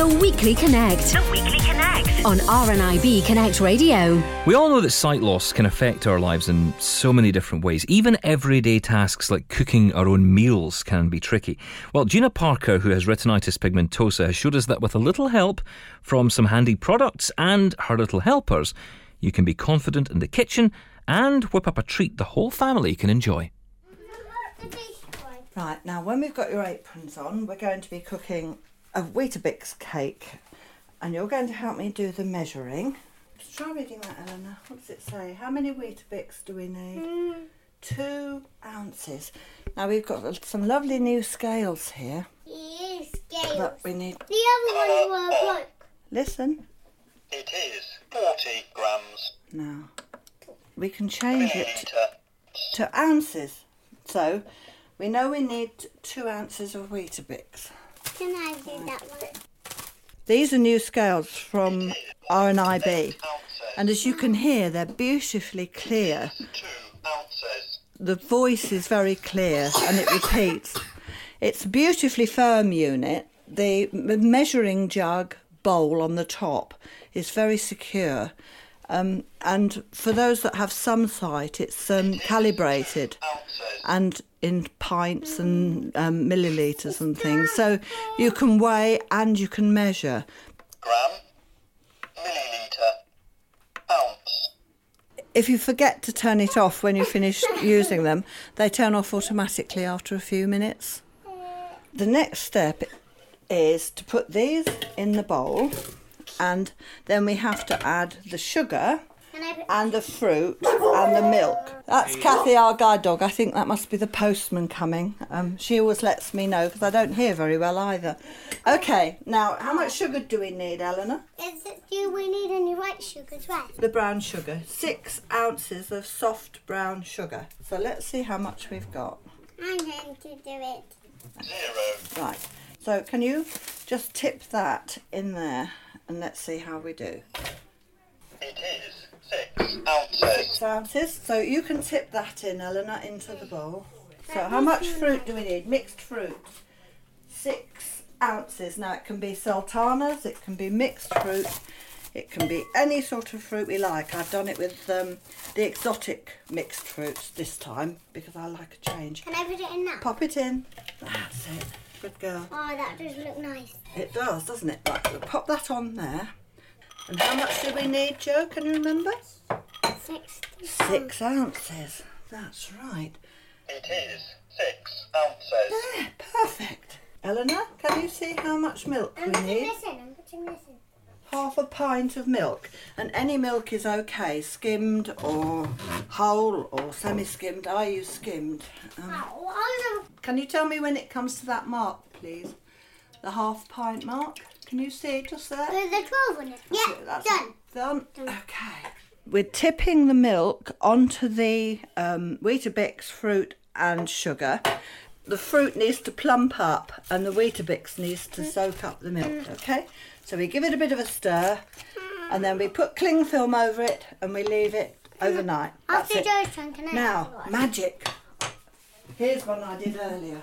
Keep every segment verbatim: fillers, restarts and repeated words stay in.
The Weekly Connect. The Weekly Connect. On R N I B Connect Radio. We all know that sight loss can affect our lives in so many different ways. Even everyday tasks like cooking our own meals can be tricky. Well, Gina Parker, who has retinitis pigmentosa, has showed us that with a little help from some handy products and her little helpers, you can be confident in the kitchen and whip up a treat the whole family can enjoy. Right, now when we've got your aprons on, we're going to be cooking a Weetabix cake. And you're going to help me do the measuring. Just try reading that, Eleanor. What does it say? How many Weetabix do we need? Mm. Two ounces. Now we've got some lovely new scales here. Yeah, scales. But we need... The other ones were blank. Listen. It is forty grams. Now, we can change it to ounces. So, we know we need two ounces of Weetabix. Can I do that one? These are new scales from R N I B, and as you can hear, they're beautifully clear. The voice is very clear and it repeats. It's a beautifully firm unit. The measuring jug bowl on the top is very secure, um, and for those that have some sight, it's um, calibrated and in pints and um, millilitres and things. So you can weigh and you can measure. Gram, milliliter, ounce. If you forget to turn it off when you finish using them, they turn off automatically after a few minutes. The next step is to put these in the bowl, and then we have to add the sugar and the fruit and the milk. That's Kathy, our guide dog. I think that must be the postman coming. Um, she always lets me know because I don't hear very well either. OK, now how much sugar do we need, Eleanor? Is it, do we need any white sugar as well? The brown sugar. Six ounces of soft brown sugar. So let's see how much we've got. I'm going to do it. Zero. Right. So can you just tip that in there and let's see how we do. It is six ounces. Six ounces. So you can tip that in, Eleanor, into the bowl. So how much fruit do we need? Mixed fruit. Six ounces. Now it can be sultanas, it can be mixed fruit, it can be any sort of fruit we like. I've done it with um, the exotic mixed fruits this time because I like a change. Can I put it in now? Pop it in. That's it. Good girl. Oh, that does look nice. It does, doesn't it? Right, we'll pop that on there. And how much do we need, Joe? Can you remember? Six. Six ounces. That's right. It is six ounces. There, perfect. Eleanor, can you see how much milk I'm we putting need? this in. I'm putting this in. Half a pint of milk. And any milk is okay, skimmed or whole or semi-skimmed. I use skimmed. Um, Oh, I love... can you tell me when it comes to that mark, please? The half pint mark? Can you see it just there? There's a twelve on it. Yeah, That's done. Done. Okay. We're tipping the milk onto the um, Weetabix fruit and sugar. The fruit needs to plump up and the Weetabix needs to soak up the milk, okay? So we give it a bit of a stir and then we put cling film over it and we leave it overnight. That's After it. Joe's turn, can I Now, have one? magic. Here's one I did earlier.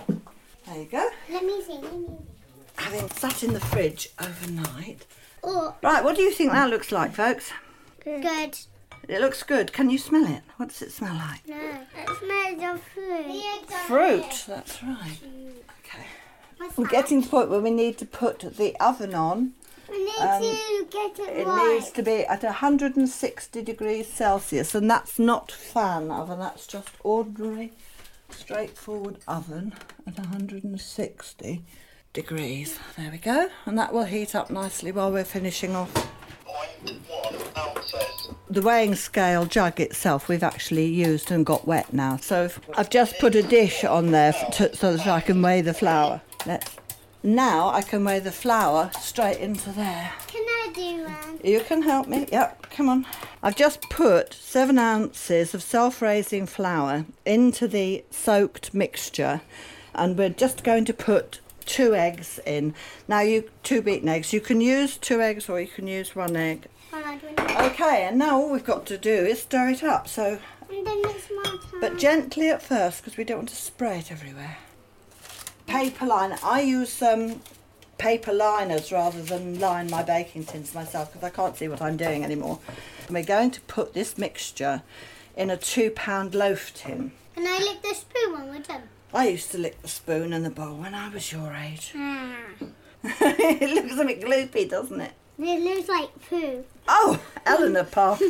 There you go. Let me see, let me see. Having sat in the fridge overnight. Oh, Right, what do you think that looks like, folks? good. It looks good. Can you smell it? What does it smell like? No, it smells of fruit. Fruit, that's right. Okay. What's We're that? getting to the point where we need to put the oven on. We need um, to get it, It right. needs to be at one hundred sixty degrees Celsius, and that's not fan oven, that's just ordinary, straightforward oven at one hundred sixty degrees. There we go, and that will heat up nicely while we're finishing off. Point one ounces. The weighing scale jug itself we've actually used and got wet now, so if- I've just put a dish on there f- to, so that I can weigh the flour. Let's, now I can weigh the flour straight into there. Can I do one? You can help me. Yep, come on. I've just put seven ounces of self-raising flour into the soaked mixture, and we're just going to put two eggs in. Now, you two beaten eggs. You can use two eggs or you can use one egg. Hold on, do it. Okay, and now all we've got to do is stir it up. So, And then it's my turn. but gently at first because we don't want to spray it everywhere. Paper liner. I use um, paper liners rather than line my baking tins myself because I can't see what I'm doing anymore. And we're going to put this mixture in a two pound loaf tin. Can I lick the spoon when we're done? I used to lick the spoon and the bowl when I was your age. Ah. It looks a bit gloopy, doesn't it? It looks like poo. Oh, Eleanor Parker.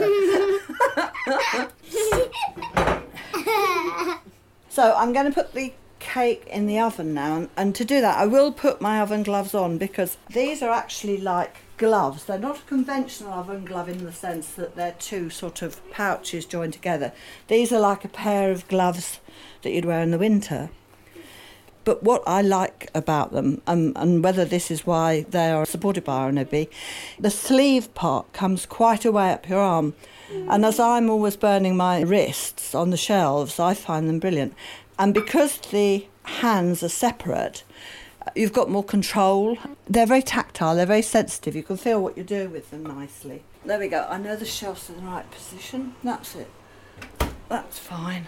So I'm going to put the cake in the oven now, and, and to do that I will put my oven gloves on because these are actually like gloves. They're not a conventional oven glove in the sense that they're two sort of pouches joined together. These are like a pair of gloves that you'd wear in the winter. But what I like about them, um, and whether this is why they are supported by R N I B, the sleeve part comes quite a way up your arm. And as I'm always burning my wrists on the shelves, I find them brilliant. And because the hands are separate, you've got more control. They're very tactile, they're very sensitive. You can feel what you're doing with them nicely. There we go. I know the shelf's in the right position. That's it. That's fine.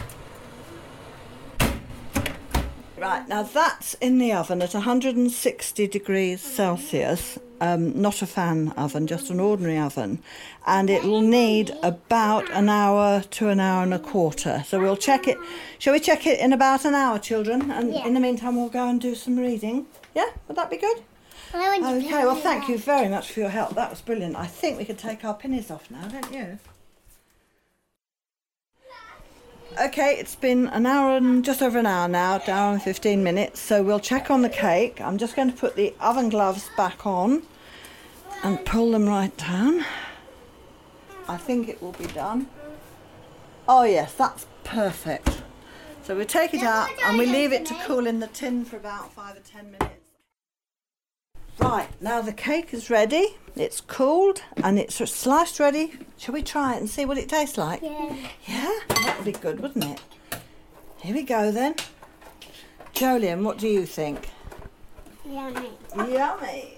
Right, now that's in the oven at one hundred sixty degrees Celsius, um, not a fan oven, just an ordinary oven, and it will need about an hour to an hour and a quarter. So we'll check it. Shall we check it in about an hour, children? And Yeah. in the meantime, we'll go and do some reading. Yeah, would that be good? I want to Okay, well, thank you very much for your help. That was brilliant. I think we could take our pennies off now, don't you? Okay, it's been an hour and just over an hour now, an hour and fifteen minutes, so we'll check on the cake. I'm just going to put the oven gloves back on and pull them right down. I think it will be done. Oh yes, that's perfect. So we take it out and we leave it to cool in the tin for about five or ten minutes. Right, now the cake is ready. It's cooled and it's sliced ready. Shall we try it and see what it tastes like? Yeah. Yeah, that would be good, wouldn't it? Here we go then. Jolien, what do you think? Yummy. Yummy.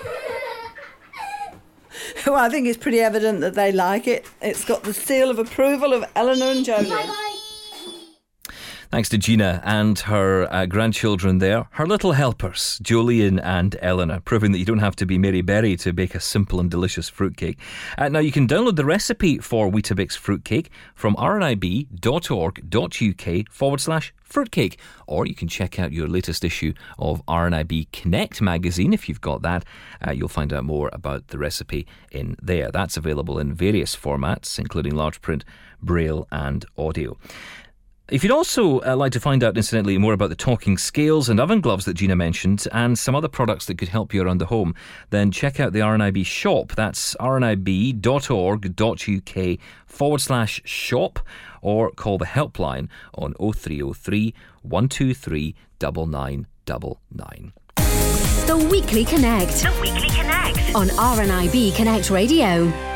Well, I think it's pretty evident that they like it. It's got the seal of approval of Eleanor and Jolien. Thanks to Gina and her uh, grandchildren there, her little helpers, Jolien and Eleanor, proving that you don't have to be Mary Berry to bake a simple and delicious fruitcake. Uh, now, you can download the recipe for Weetabix fruitcake from rnib.org.uk forward slash fruitcake, or you can check out your latest issue of R N I B Connect magazine. If you've got that, uh, you'll find out more about the recipe in there. That's available in various formats, including large print, braille and audio. If you'd also uh, like to find out, incidentally, more about the talking scales and oven gloves that Gina mentioned and some other products that could help you around the home, then check out the R N I B shop. That's rnib.org.uk forward slash shop, or call the helpline on oh three oh three, one two three, nine nine nine nine. The Weekly Connect. The Weekly Connect. On R N I B Connect Radio.